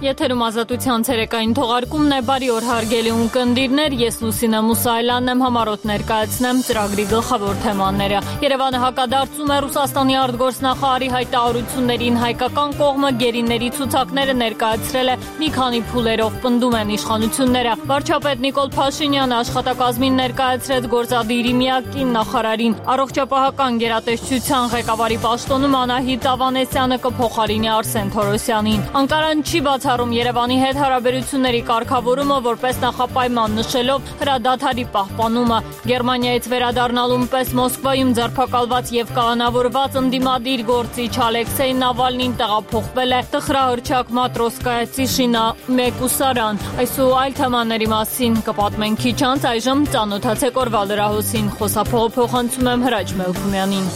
Եթերում ազատության ցերեկային թողարկումն է, բարի օր հարգելի ունկնդիրներ, ես Լուսինե Մուսայելյանն եմ, համառոտ ներկայացնեմ ծրագրի գլխավոր թեմաները։ Երևանը հակադարձում է Ռուսաստանի արտգործնախարարի հայտարարություններին, հայկական կողմը գերիների ցուցակները ներկայացրել է մի քանի փուլերով, պնդում են իշխանությունները։ Վարչապետ Նիկոլ Փաշինյանը աշխատակազմին ներկայացրեց գործադիրի միակ կին նախարարին։ Առողջապահական գերատեսչության ղեկավարի պաշտոնում Անահիտ Ավանեսյանը կփոխարինի Արսեն Թորոսյանին։ Անկարան չի բացառում Երևանի հետ հարաբերությունների կարգավորումը որպես նախապայման, նշելով հրադադարի պահպանումը։ Գերմանիայից վերադառնալուն պես Մոսկվայում ձերբակալված եւ կալանավորված ընդդիմադիր գործիչ Ալեքսեյ Նավալնին տեղափոխվել է տխրահռչակ Մատրոսկայից Շինա մեկուսարան։ Այս ու այլ թեմաների մասին կպատմենք քիչ անց, այժմ ծանոթացեք օրվա լրահոսին, խոսափողը փոխանցում եմ Հրաչ Մելքումյանին։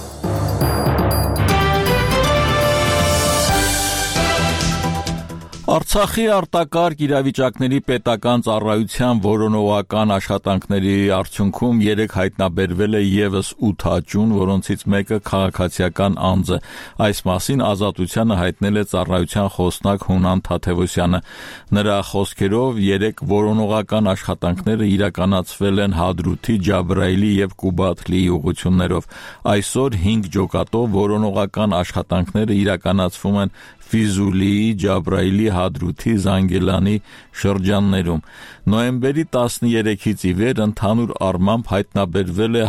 Արցախի արտակարգ իրավիճակների պետական ծառայության որոնողական աշխատանքների արդյունքում 3 հայտնաբերվել է ևս 8 աճուն, որոնցից մեկը քաղաքացիական անձ է։ Այս մասին Ազատությանը հայտնել է ծառայության խոսնակ Հունան Թաթևոսյանը։ Նրա խոսքերով 3 որոնողական աշխատանքները իրականացվել են Հադրութի, Ջաբրայիլի եւ Կուբաթլիի ուղղություններով։ Այսօր 5 ջոկատով որոնողական աշխատանքները իրականացվում են Ֆիզուլիի, Ջաբրայիլի, Հադրութի, Զանգելանի շրջաններում։ Նոյեմբերի 13-ից ի վեր ընդհանուր առմամբ հայտնաբերվել է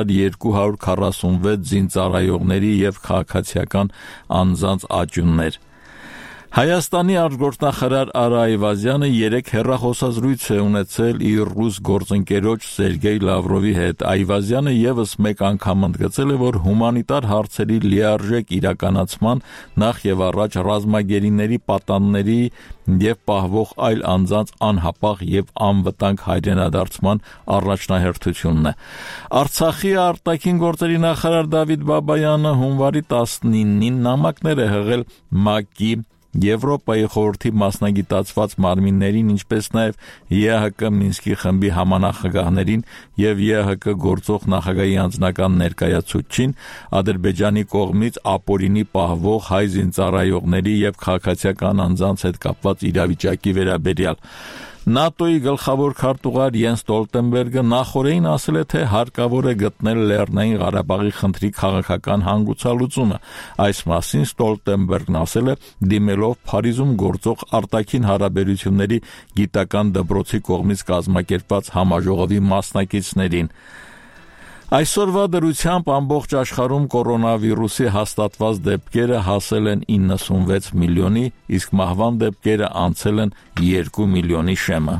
1246 զինծառայողների եւ քաղաքացիական անձանց աճյուններ։ Հայաստանի արտգործնախարար Արա Այվազյանը 3 հեռախոսազրույց է ունեցել իր ռուս գործընկերոջ Սերգեյ Լավրովի հետ։ Այվազյանը ևս մեկ անգամ ընդգծել է, որ հումանիտար հարցերի լիարժեք իրականացման, նախ եւ առաջ ռազմագերիների պատանների եւ պահվող այլ անձանց անհապաղ եւ անվտանգ հայրենադարձման առաջնահերթությունն է։ Արցախի արտաքին գործերի նախարար Դավիթ Բաբայանը հունվարի 19-ին նամակներ է հղել ՄԱԿ-ի, Եվրոպայի խորհրդի մասնագիտացված մարմիններին, ինչպես նաև ԵԱՀԿ Մինսկի խմբի համանախագահներին եւ ԵԱՀԿ գործող նախագահի անձնական ներկայացուցչին Ադրբեջանի կողմից ապօրինի պահվող հայ զինծառայողների եւ քաղաքացիական անձանց հետ կապված իրավիճակի վերաբերյալ։ ՆԱՏՕ-ի գլխավոր քարտուղար Յենս Ստոլտենբերգը նախորդին ասել է, թե հարկավոր է գտնել Լեռնային Ղարաբաղի խնդրի քաղաքական հանգուցալուծումը։ Այս մասին Ստոլտենբերգն ասել է, դիմելով Փարիզում գործող արտաքին հարաբերությունների գիտական դպրոցի կողմից կազմակերպված համաժողովի մասնակիցներին։ Այսօրվա դրությամբ ամբողջ աշխարհում կորոնավիրուսի հաստատված դեպքերը հասել են 96 միլիոնի, իսկ մահվան դեպքերը անցել են 2 միլիոնի շեմը։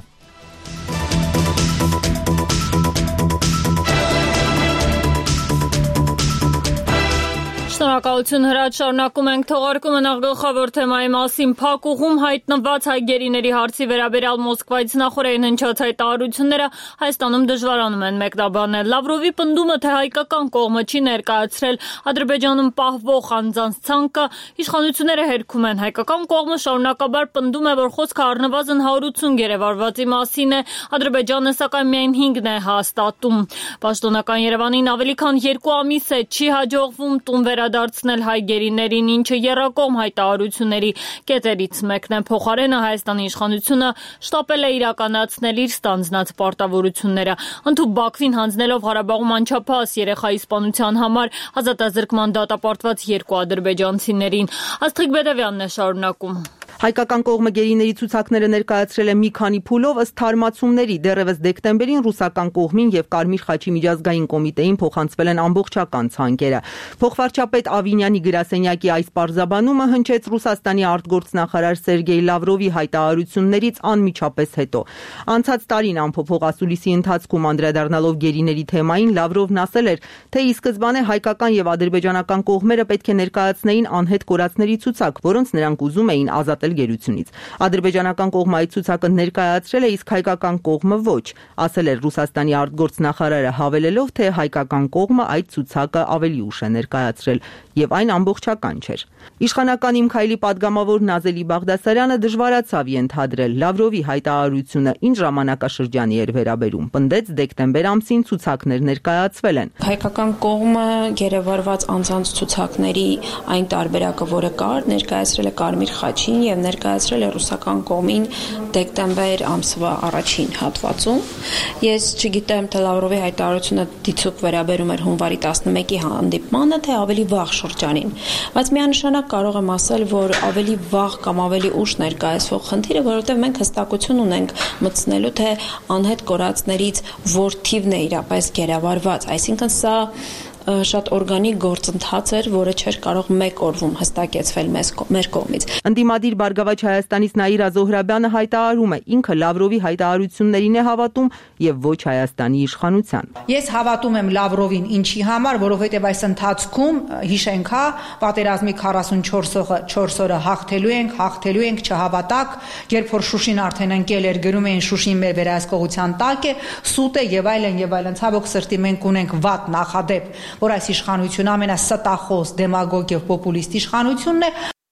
Շնորհակալություն Հրաչ, շարունակում ենք թողարկումը նախ գլխավոր թեմայի մասին։ Փակ ուղում հայտնված հայ գերիների հարցի վերաբերյալ Մոսկվայից նախորդին հնչած հայտարարությունները Հայաստանում դժվարանում են մեկնաբանել։ Լավրովի պնդումը, թե հայկական կողմը չի ներկայացրել Ադրբեջանում պահվող անձանց ցանկը, իշխանությունները հերքում են։ Հայկական կողմը շարունակաբար պնդում է, որ խոսքը առնվազն 180 գերեվարվածի մասին է, Ադրբեջանը սակայն միայն 5-ն է հաստատում։ Պաշտոնական Երևանին ավելի քան 2 ամիս է չի հաջողվում տուն վերադարձնել հայ գերիներին, ինչը եռակողմ հայտարարությունների կետերից մեկն է։ Փոխարենը Հայաստանի իշխանությունը շտապել է իրականացնել իր ստանձնած պարտավորությունները։ Ընդհուպ Բաքվին հանձնելով Ղարաբաղում անչափահաս երեխայի սպանության համար ազատազրկման դատապարտված 2 ադրբեջանցիներին։ Աստղիկ Բեդևյանն է շարունակում։ Հայկական կողմը գերիների ցուցակները ներկայացրել է մի քանի փուլով ըստ թարմացումների։ Դեռևս դեկտեմբերին ռուսական կողմին եւ Կարմիր խաչի միջազգային կոմիտեին փոխանցվել են ամբողջական ցանկերը։ Փոխվարչապետ Ավինյանի գրասենյակի այս պարզաբանումը հնչեց Ռուսաստանի արտգործնախարար Սերգեյ Լավրովի հայտարարություններից անմիջապես հետո։ Անցած տարին ամփոփող ասուլիսի ընթացքում անդրադառնալով գերիների թեմային Լավրովն ասել էր, թե ի սկզբանե հայկական եւ ադրբեջանական կողմերը պետք է ներկայացնեին անհետ կորածների ցուցակ, որոնց նրանք ուզում էին ազատել գերությունից։ Ադրբեջանական կողմը այդ ցուցակը ներկայացրել է, իսկ հայկական կողմը ոչ, ասել էր Ռուսաստանի արտգործնախարարը, հավելելով, թե հայկական կողմը այդ ցուցակը ավելի ուշ է ներկայացրել եւ այն ամբողջական չէր։ Իշխանական Իմ Քայլի падգամավոր Նազելի Բաղդասարյանը դժվարացավ ենթադրել Լավրովի հայտարարությունը ինչ ժամանակաշրջանի էր վերաբերում։ Պնդեց դեկտեմբեր ամսին ցուցակներ ներկայացվել են։ Հայկական կողմը գերեվարված անձանց ցուցակների այն տարբերակը, որը կար, ներկայացրել է Կարմիր խաչին եւ ներկայացրել է ռուսական կողմին դեկտեմբեր ամսվա առաջին հատվածում։ Ես չգիտեմ, թե Լավրովի հայտարարությունը դիցուկ վերաբերում էր հունվարի 11-ի հանդիպմանը, թե ավելի վաղ շրջանին, բայց միանշանակ կարող եմ ասել, որ ավելի վաղ կամ ավելի ուշ ներկայացվող խնդիրը, որովհետեւ մենք հստակություն ունենք մտցնելու, թե անհետ կորածներից որ թիվն է իրապես գերավարված, այսինքն սա շատ օրգանիկ գործընթաց էր, որը չէր կարող մեկ օրում հստակեցվել մեր կողմից։ Ընդդիմադիր Բարգավաճ Հայաստանից Նաիրա Զոհրաբյանը հայտարարում է, ինքը Լավրովի հայտարարություններին է հավատում եւ ոչ Հայաստանի իշխանության։ Ես հավատում եմ Լավրովին ինչի համար, որովհետեւ այս ընթացքում հիշենք, պատերազմի 44 օրը հաղթելու ենք, չհավատակ, երբ որ Շուշին արդեն ընկել էր, գրում էին Շուշին մեր վերահսկողության տակ է, սուտ է եւ այլն, ցավոք սրտի մենք ունենք վատ նախադեպ, որ այս իշխանությունը ամենաստախոս, դեմագոգ եւ պոպուլիստ իշխանությունն է։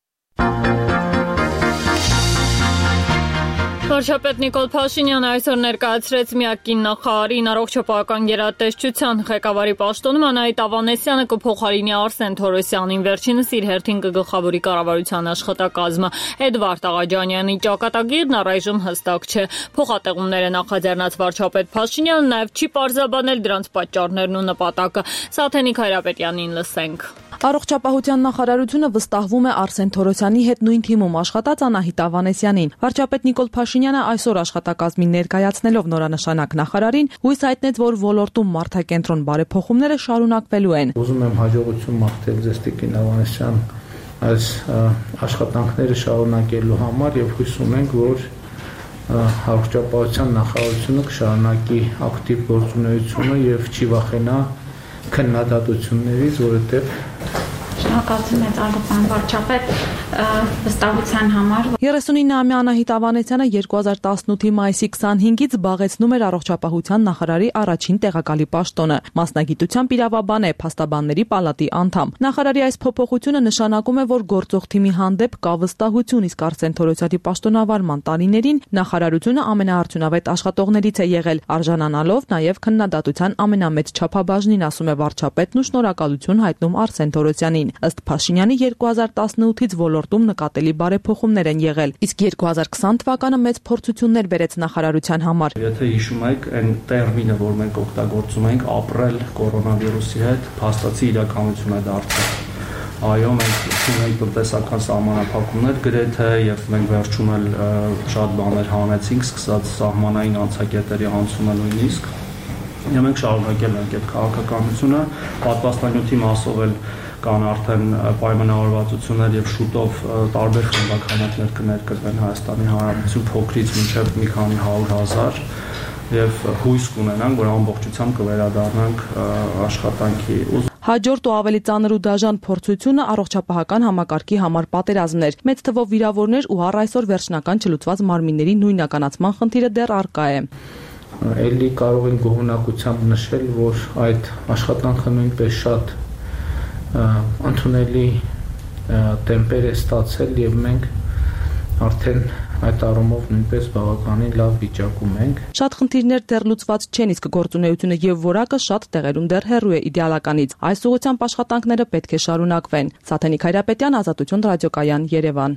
Վարչապետ Նիկոլ Փաշինյանը այսօր ներկայացրեց միակ կիննախարարին առողջապահական գերատեսչության ղեկավարի պաշտոնում Անահիտ Ավանեսյանը կփոխարինի Արսեն Թորոսյանին, վերջինս իր հերթին կգլխավորի կառավարության աշխատակազմը։ Էդվարդ Աղաջանյանի ճակատագիրն առայժմ հստակ չէ։ Փոխատեղումներ է նախաձեռնած վարչապետ Փաշինյանը, նաև չի պարզաբանել դրանց պատճառներն ու նպատակը։ Սաթենիկ Հայրապետյանին լսենք։ Առողջապահության նախարարությունը վստահվում է Արսեն Թորոսյանի հետ նույն թիմում աշխատած Անահիտ Ավանեսյանին։ Վարչապետ Նիկոլ Փաշինյանը այսօր աշխատակազմին ներկայացնելով նորանշանակ նախարարին հույս հայտնեց, որ ոլորտում մարդակենտրոն բարեփոխումները շարունակվելու են։ Ուզում եմ հաջողություն մաղթել ձեզ Տիկին Ավանեսյան այս աշխատանքները շարունակելու համար եւ հույս ունենք, որ առողջապահության նախարարությունը կշարունակի ակտիվ գործունեությունը եւ չի վախենա քննադատություններից, որովհետեւ Շնորհակալություն մեծարգոպան վարչապետ վստահության համար։ 39-ամյա Անահիտ Ավանեսյանը 2018-ի մայիսի 25-ից զբաղեցնում էր առողջապահության նախարարի առաջին տեղակալի պաշտոնը։ Մասնագիտությամբ իրավաբան է, փաստաբանների պալատի անդամ։ Նախարարի այս փոփոխությունը նշանակում է, որ գործող թիմի հանդեպ կա վստահություն, իսկ Արսեն Թորոսյանի պաշտոնավարման տարիներին նախարարությունը ամենաարդյունավետ աշխատողներից է եղել, արժանանալով նաև քննադատության ամենամեծ չափաբաժնին, ասում է վարչապետն ու շնորհակալություն հայտնում Արսեն Թորոսյանին։ Ըստ Փաշինյանի 2018-ից ոլորտում նկատելի բարեփոխումներ են եղել, իսկ 2020 թվականը մեծ փորձություններ բերեց նախարարության համար։ Եթե հիշում եք, այն տերմինը, որ մենք օգտագործում ենք, ապրել կորոնավիրուսի հետ, փաստացի իրականություն է դարձել։ Այո, մենք ունենք տնտեսական սահմանափակումներ գրեթե եւ մենք վերջում էլ շատ բաներ հանեցինք, սկսած սահմանային անցակետերի անցումը նույնիսկ։ Եվ մենք շարունակել ենք այդ քաղաքականությունը, պատվաստանյութի մասով էլ կան արդեն պայմանավորվածություններ եւ շուտով տարբեր խմբականակներ կներկրվեն Հայաստանի Հանրապետություն փոքրից մինչեւ մի քանի 100,000 եւ հույս կունենանք, որ ամբողջությամբ կվերադառնանք աշխատանքի։ Հաջորդ ու ավելի ծանր ու դաժան փորձությունը առողջապահական համակարգի համար պատերազմն էր։ Մեծ թվով վիրավորներ ու առ այսօր վերջնական չլուծված մարմինների նույնականացման խնդիրը դեռ առկա է։ Էլի կարող ենք գոհունակությամբ նշել, որ այդ աշխատանքը նույնպես շատ ընդունելի տեմպեր է ստացել եւ մենք արդեն այդ առումով նույնպես բավականին լավ վիճակում ենք։ Շատ խնդիրներ դեռ լուծված չեն, իսկ գործունեությունը եւ որակը շատ տեղերում դեռ հեռու է իդեալականից։ Այս ուղղությամբ աշխատանքները պետք է շարունակվեն։ Սաթենիկ Հայրապետյան, Ազատություն ռադիոկայան, Երևան։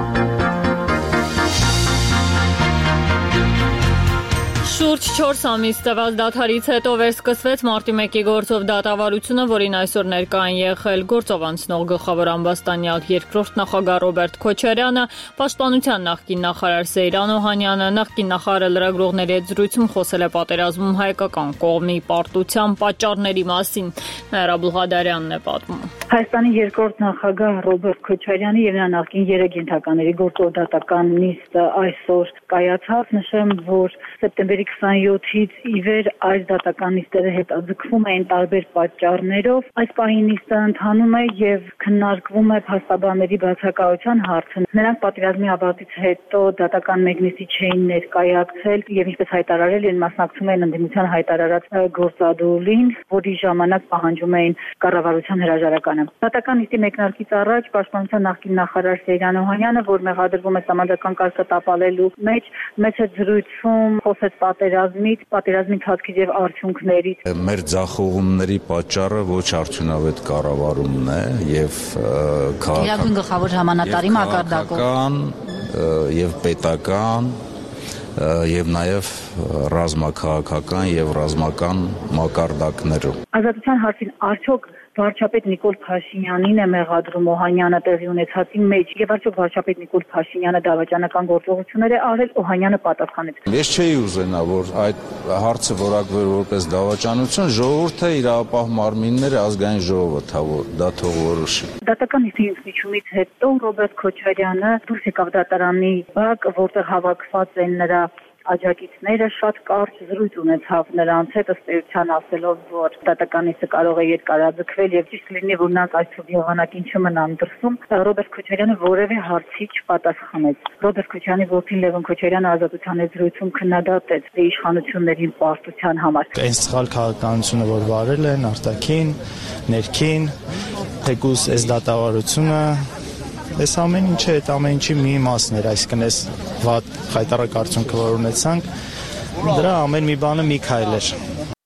Շուրջ 4 ամիս տևած դադարից հետո վերսկսվեց մարտի 1-ի գործով դատավարությունը, որին այսօր ներկա են եղել գործով անցնող գլխավոր ամբաստանյալ երկրորդ նախագահ Ռոբերտ Քոչարյանը, պաշտպանության նախկին նախարար Սեյրան Օհանյանը, նախկին նախարարը լրագրողների հետ զրույցում խոսել է պատերազմում հայկական կողմի պարտության պատճառների մասին։ Նաիրա Բուլղադարյանն է պատմում։ Հայաստանի երկրորդ նախագահ Ռոբերտ Քոչարյանի եւ նրա նախկին 3 ենթականների գործով դատական նիստը այսօր կայացավ։ Նշեմ, որ սեպտեմբերի 27-ից ի վեր այս դատական նիստերը հետաձգվում էին տարբեր պատճառներով։ Այս պահին նիստը ընթանում է եւ քննարկվում է փաստաբանների բացակայության հարցը։ Նրանք պատերազմի ավարտից հետո դատական մեկնիսի չէին ներկայացել եւ ինչպես հայտարարել են, մասնակցում էին ընդդիմության հայտարարած գործադուլին, որի ժամանակ պահանջում էին կառավարության հրաժարականը։ Դատական նիստի մեկնարկից առաջ պաշտպանության նախկին նախարար Սեյրան Օհանյանը, որ մեղադրվում է համազգական կարգը տապալելու մեջ, մեծ զրույցում խոսեց պատերազմի ընթացքից եւ արդյունքներից։ Մեր ձախողումների պատճառը ոչ արդյունավետ կառավարումն է եւ քաղաքական գլխավոր հրամանատարի մակարդակով եւ պետական եւ նաեւ ռազմաքաղաքական եւ ռազմական մակարդակներում։ Ազատության հարցին արդյոք վարչապետ Նիկոլ Փաշինյանին է մեղադրում Օհանյանը տեղի ունեցածի մեջ եւ արդյոք վարչապետ Նիկոլ Փաշինյանը դավաճանական գործողություններ է արել, Օհանյանը պատասխանեց։ Ես չէի ուզենա, որ այդ հարցը որակվեր որպես դավաճանություն, ժողովուրդը իրավապահ մարմինները ազգային ժողովը դա թող որոշի։ Դատական ինքնիշխանությունից հետո Ռոբերտ Քոչարյանը դուրս եկավ դատարանի բակ, որտեղ հավաքված են նրա աջակիցները, շատ կարճ զրույց ունեցավ նրանց հետ, ըստ էության ասելով, որ դատականիցը կարող է երկարաձգվել եւ ճիշտ լինի, որ նրանք այսօր եղանակին չմնան դրսում։ Ռոբերտ Քոչարյանը որևէ հարցի չպատասխանեց։ Ռոբերտ Քոչարյանի որդին Լևոն Քոչարյանը ազատության զրույցում քննադատեց իշխանությունների պարտության համար։ Այս սխալ քաղաքականությունը, որ վարել են արտաքին, ներքին, թեկուզ այս դատավարությունը Այս ամեն ինչը այդ ամեն ինչի մի մասն էր, այսինքն այս վատ խայտառակ արդյունքը, որ ունեցանք, դրա ամեն մի բանը մի քայլ էր։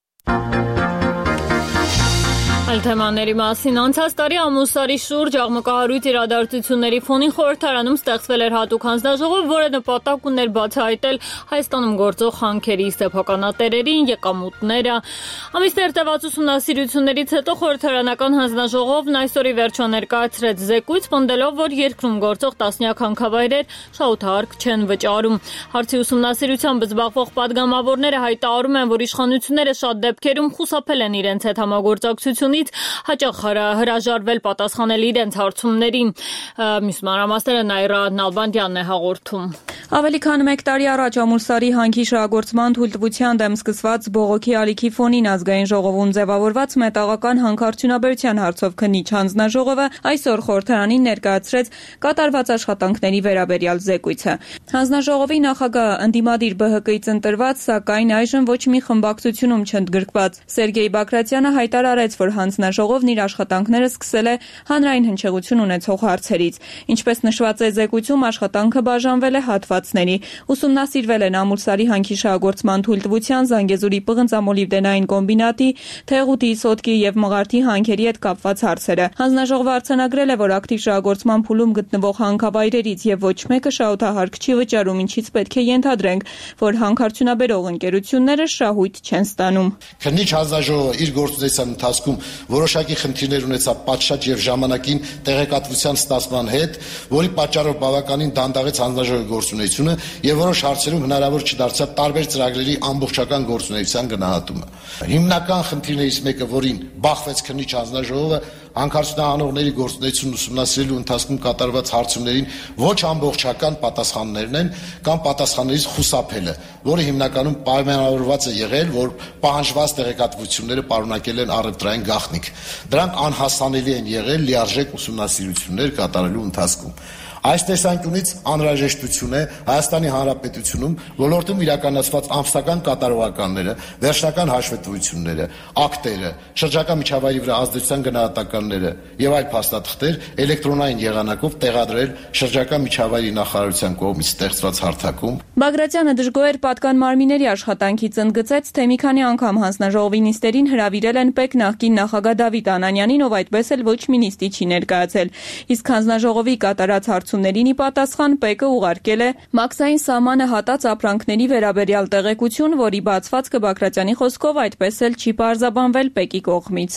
Այլ թեմաների մասին անցած տարի ամուսարի շուրջ աղմկահարույց իրադարձությունների ֆոնին խորհրդարանում ստեղծվել էր հատուկ հանձնաժողով, որը նպատակ ուներ բացահայտել Հայաստանում գործող խանքերի սեփականատերերին, եկամուտները։ Ամիսներ տևած ուսումնասիրություններից հետո խորհրդարանական հանձնաժողովն այսօր ի վերջո ներկայացրեց զեկույց, պնդելով, որ երկրում գործող տասնյակ հանքավայրեր շահութահարկ չեն վճարում։ Հարցի ուսումնասիրությամբ զբաղվող պատգամավորները հայտարարում են, որ իշխանությունները շատ դեպքերում խուսափել են իրենց հետ համագործակցությունից, հաճախ հրաժարվել պատասխանել իրենց հարցումներին։ Մյուս մանրամասները Նաիրա Նալբանդյանն է հաղորդում։ Ավելի քան 1 տարի առաջ Ամուլսարի հանքի շահագործման թույլտվության դեմ սկսված բողոքի ալիքի ֆոնին ազգային ժողովում ձևավորված մետաղական հանքարդյունաբերության հարցով քննիչ հանձնաժողովը այսօր խորհրդարանին ներկայացրեց կատարված աշխատանքների վերաբերյալ զեկույցը։ Հանձնաժողովի նախագահ ընդդիմադիր ԲՀԿ-ից ընտրված, սակայն այժմ ոչ մի խմբակցությունում չընդգրկված Սերգեյ Բակրատյանը հայտարարեց, որ հանձնաժողովն իր աշխատանքները սկսել է հանրային հնչեղություն ունեցող հարցերից։ Ինչպես նշված է զեկույցում, աշխատանքը բաժանվել է հատվածների։ Ուսումնասիրվել են Ամուլսարի հանքի շահագործման թույլտվության, Զանգեզուրի պղնձամոլիբդենային կոմբինատի, Թեղուտի, Սոտկի եւ Մղարտի հանքերի հետ կապված հարցերը։ Հանձնաժողովը արձանագրել է, որ ակտիվ շահագործման փուլում գտնվող հանքավայրերից եւ ոչ մեկը շահութահարկ չի վճարում, ինչից պետք է ենթադրենք, որ հանքարդյունաբերող ընկերությունները շահույթ չեն ստանում։ Քննիչ հանձնաժողովը իր գործունեության ընթացքում որոշակի խնդիրներ ունեցավ պատշաճ եւ ժամանակին տեղեկատվության ստացման հետ, որի պատճառով բավականին դանդաղեց հանձնաժողովի գործունեությունը եւ որոշ հարցերում հնարավոր չդարձավ տարբեր ծրագրերի ամբողջական գործունեության գնահատումը։ Հիմնական խնդիրներից մեկը, որին բախվեց քննիչ հանձնաժողովը, հանքարդյունահանողների գործունեությունն ուսումնասիրելու ընթացքում կատարված հարցումներին ոչ ամբողջական պատասխաններն են կամ պատասխաններից խուսափելը, որը հիմնականում պայմանավորված է եղել, որ պահանջված տեղեկատվությունները պարունակել են առևտրային գաղտնիք։ Դրանք անհասանելի են եղել լիարժեք ուսումնասիրություններ կատարելու ընթացքում։ Այս տեսանկյունից անհրաժեշտություն է Հայաստանի Հանրապետությունում ոլորտում իրականացված ամսական կատարողականները, վերջնական հաշվետվությունները, ակտերը, շրջակա միջավայրի վրա ազդեցության գնահատականները եւ այլ փաստաթղթեր էլեկտրոնային եղանակով տեղադրել շրջակա միջավայրի նախարարության կողմից ստեղծված հարթակում։ Բագրատյանը դժգոհեր պատկան մարմինների աշխատանքից ընդգծեց, թե մի քանի անգամ հանձնաժողովի նիստերին հրավիրել են ՊԵԿ նախկին նախագահ Դավիթ Անանյանին, ով այդպես էլ ոչ մի նիստի չի ներկայացել։ Իսկ հանձնաժողովի կատարած հարցումներին ի պատասխան ՊԵԿ-ը ուղարկել է մաքսային սահմանը հատած ապրանքների վերաբերյալ տեղեկություն, որի բացվածքը Բագրատյանի խոսքով այդպես էլ չի պարզաբանվել ՊԵԿ-ի կողմից։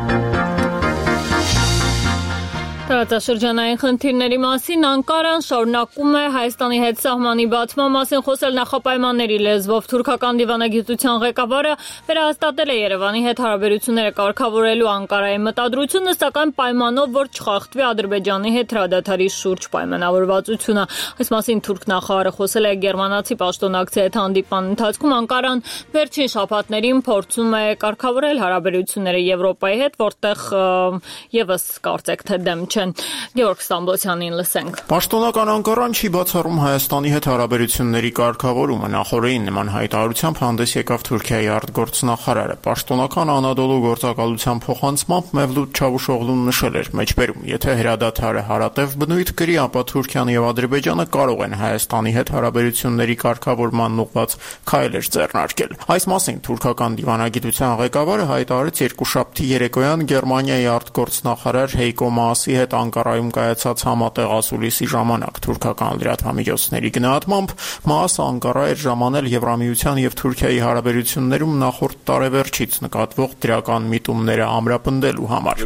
Տարածաշրջանային խնդիրների մասին Անկարան շարունակում է Հայաստանի հետ սահմանի բացման մասին խոսել նախապայմանների լեզվով։ Թուրքական դիվանագիտության ղեկավարը վերահաստատել է Երևանի հետ հարաբերությունները կարգավորելու Անկարայի մտադրությունը, սակայն պայմանով, որ չխախտվի Ադրբեջանի հետ հրադադարի շուրջ պայմանավորվածությունը։ Այս մասին թուրք նախարարը խոսել է գերմանացի պաշտոնակցի հետ հանդիպման ընթացքում։ Անկարան վերջին շաբաթներին փորձում է կարգավորել հարաբերությունները Եվրոպայի հետ, որտեղ եւս կարծեք թե դեմ չէ։ Գեորգ Ստամբոլյանին լսենք։ Պաշտոնական Անկարան չի բացառում Հայաստանի հետ հարաբերությունների կարգավորումը։ Նախորդին նման հայտարարությամբ հանդես եկավ Թուրքիայի արտգործնախարարը։ Պաշտոնական Անադոլու գործակալության փոխանցմամբ Մևլութ Չավուշօղլուն նշել էր մեջբերում, եթե հրադադարը հարատև բնույթ կրի, ապա Թուրքիան եւ Ադրբեջանը կարող են Հայաստանի հետ հարաբերությունների կարգավորման ուղղված քայլեր ձեռնարկել։ Այս մասին թուրքական դիվանագիտության ղեկավարը հայտարարեց երկուշաբթի երեկոյան Գերմանիայի արտգործնախարար Հեյկո Մասի հետ հետ Անկարայում կայացած համատեղ ասուլիսի ժամանակ թուրքական լրատվամիջոցների գնահատմամբ ՄԱԱՍ-ը Անկարա էր ժամանել Եվրամիության եւ Թուրքիայի հարաբերություններում նախորդ տարեվերջից նկատվող դրական միտումները ամրապնդելու համար։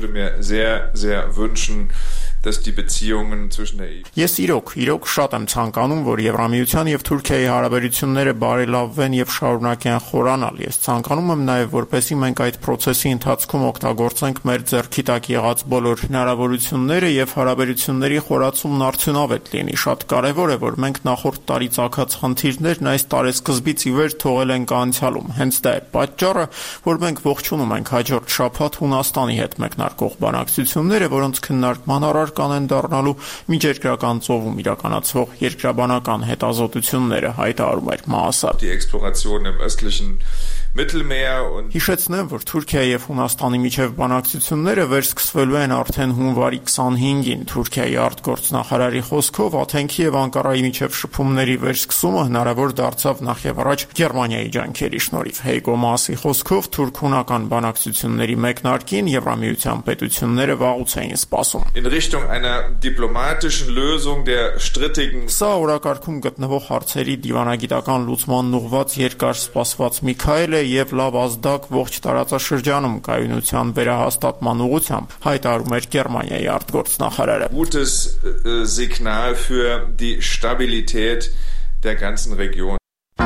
Ես իրոք շատ եմ ցանկանում, որ Եվրամիության եւ Թուրքիայի հարաբերությունները բարելավվեն եւ շարունակեն խորանալ։ Ես ցանկանում եմ նաեւ, որպեսզի մենք այդ process-ի ընթացքում օգտագործենք մեր ձեռքի տակ եղած բոլոր հնարավորությունները եւ հարաբերությունների խորացումն արդյունավետ լինի։ Շատ կարեւոր է, որ մենք նախորդ տարի ցակած խնդիրներն այս տարեսկզբից ի վեր թողել ենք անցյալում։ Հենց դա է պատճառը, որ մենք ողջունում ենք հաջորդ շաբաթ Հունաստանի հետ մեկնարկող բանակցությունները, որոնց քննարկման առարկան են դառնալու միջերկրական ծովում իրականացվող երկրաբանական հետազոտությունները, հայտարարում էր ՄԱԱՍ-ը։ Հիշեցնեմ, որ Թուրքիայի եւ Հունաստանի միջև բանակցությունները վերսկսվելու են արդեն հունվարի 25-ին։ Թուրքիայի արտգործնախարարի խոսքով Աթենքի եւ Անկարայի միջև շփումների վերսկսումը հնարավոր դարձավ նախևառաջ Գերմանիայի ջանքերի շնորհիվ։ Հեյգո Մասի խոսքով թուրք-հունական բանակցությունների մեկնարկին Եվրամիության պետությունները վաղուց էին սպասում։ Սա օրակարգում գտնվող հարցերի դիվանագիտական լուծմանն ուղղված երկար սպասված Միքայել է եւ լավ ազդակ ողջ տարածաշրջանում կայունության վերահաստատման ուղղությամբ, հայտարարում էր Գերմանիայի արտգործնախարարը։ Gutes Signal für die Stabilität der ganzen Region.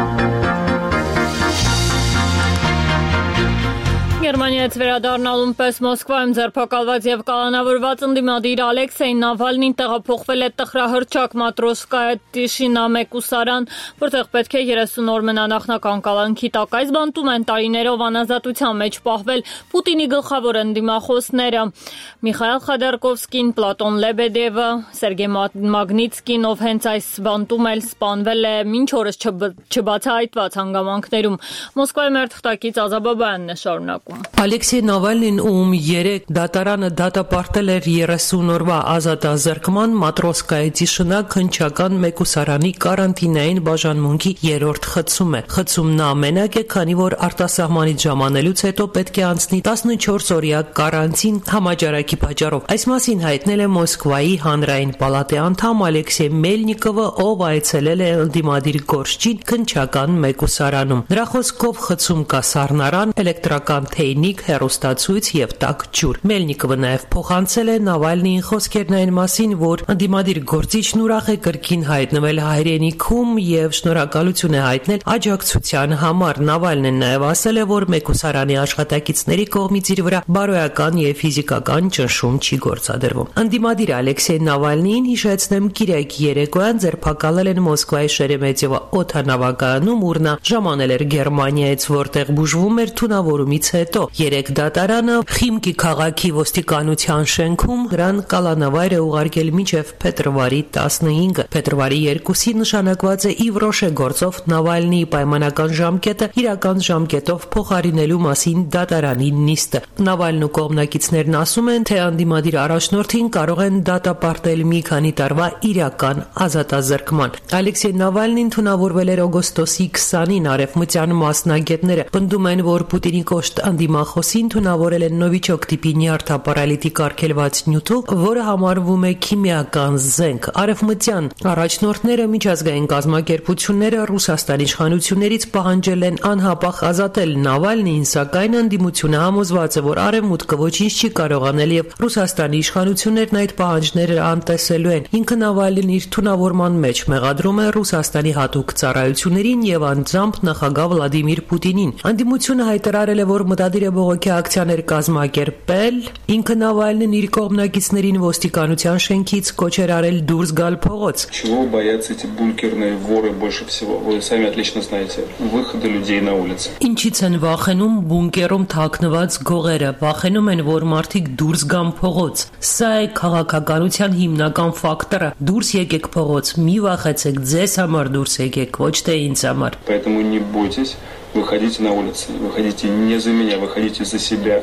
Գերմանիայից վերադառնալուն պես Մոսկվայում ձերբակալված եւ կալանավորված ընդդիմադիր Ալեքսեյ Նավալնին տեղափոխվել է տխրահռչակ Մատրոսկայա Տիշինա մեկուսարան, որտեղ պետք է 30 օր մնա նախնական կալանքի տակ։ Այս բանտում են տարիներով անազատության մեջ պահվել Պուտինի գլխավոր ընդդիմախոսները Միխայել Խոդորկովսկին, Պլատոն Լեբեդևը, Սերգեյ Մագնիտսկին, ով հենց այս բանտում էլ սպանվել է մինչ օրս չբացահայտված հանգամանքներում։ Մոսկվայի մեր թղթակից Ազաբաբայանն է շարունակում։ Ալեքսեյ Նավալնին, ում 3 դատարանը դատապարտել էր 30 օրվա ազատազրկման, Մատրոսկայի Տիշինա քննչական մեկուսարանի կարանտինային բաժանմունքի 3-րդ խցում է։ Խցումն ամենակ է, քանի որ արտասահմանից ժամանելուց հետո պետք է անցնի 14-օրյա կարանտին համաճարակի պատճառով։ Այս մասին հայտնել է Մոսկվայի հանրային պալատի անդամ Ալեքսեյ Մելնիկովը, ով այցելել է ընդդիմադիր Գորշչին քննչական մեկուսարանում։ Նրա խոսքով խցում կա սառնարան, էլեկտրական թեյնիկ, հեռուստացույց եւ տաք ջուր։ Մելնիկովը նաեւ փոխանցել է Նավալնիին խոսքերն այն մասին, որ ընդդիմադիր գործիչն ուրախ է կրկին հայտնվել հայրենիքում եւ շնորհակալություն է հայտնել աջակցության համար։ Նավալնին նաեւ ասել է, որ մեկուսարանի աշխատակիցների կողմից իր վրա բարոյական եւ ֆիզիկական ճնշում չի գործադրվում։ Ընդդիմադիր Ալեքսեյ Նավալնիին, հիշեցնեմ, կիրակի երեկոյան ձերբակալել են Մոսկվայի Շերեմետիևո օդանավակայանում, ուր նա ժամանել էր Գերմանիայից, որտեղ բուժվում էր թունավորումից հետո։ 3 դատարանը Խիմկի քաղաքի ոստիկանության շենքում նրան կալանավայր է ուղարկել մինչև փետրվարի 15-ը։ Փետրվարի 2-ի նշանակված է Իվրոշե գործով Նավալնիի պայմանական ժամկետը իրական ժամկետով փոխարինելու մասին դատարանի նիստը։ Նավալնու կողմնակիցներն ասում են, թե ընդդիմադիր առաջնորդին կարող են դատապարտել մի քանի տարվա իրական ազատազրկման։ Ալեքսեյ Նավալնին թունավորվել էր օգոստոսի 20-ին։ Արևմտյան մասնագետները պնդում են, որ Պուտինի կոշտ անդիմախոսին թունավորել են նովիչոկ տիպի նյարդապարալիտիկ արգելված նյութով, որը համարվում է քիմիական զենք։ Արևմտյան առաջնորդները միջազգային կազմակերպությունները Ռուսաստանի իշխանություններից պահանջել են անհապաղ ազատել Նավալնիին, սակայն ընդդիմությունը համոզված է, որ Արևմուտքը ոչինչ չի կարող անել եւ Ռուսաստանի իշխանություններն այդ պահանջները անտեսելու են։ Ինքը Նավալնին իր թունավորման մեջ մեղադրում է Ռուսաստանի հատուկ ծառայություններին եւ անձամբ նախագահ Վլադիմիր Պուտինին։ Ընդդիմությունը հայտարարել է, որ մտադիր է բողոքի ակցիաներ կազմակերպել։ Ինքը Նավալնին իր կողմնակիցներին ոստիկանության շենքից կոչեր արել դուրս գալ փողոց։ Чего боятся эти бункерные воры больше всего? Вы сами отлично знаете. Выхода людей на улицы. Ինչից են վախենում բունկերում թաքնված գողերը։ Վախենում են, որ մարդիկ դուրս գան փողոց։ Սա է քաղաքականության հիմնական ֆակտորը։ Դուրս եկեք փողոց, մի վախեցեք, ձեզ համար դուրս եկեք, ոչ թե ինձ համար։ Поэтому не бойтесь. Выходите на улицы, выходите не за меня, выходите за себя.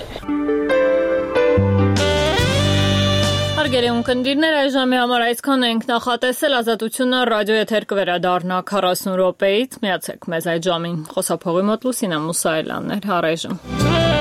Հարգելի ունկնդիրներ, այժմի համար այսքան ենք նախատեսել։ Ազատությունը ռադիո եթեր կվերադառնա 40 րոպեից։ Միացեք մեզ այդ ժամին։ Խոսափողի մոտ Լուսինա Մուսայելյանն էր, առայժմ։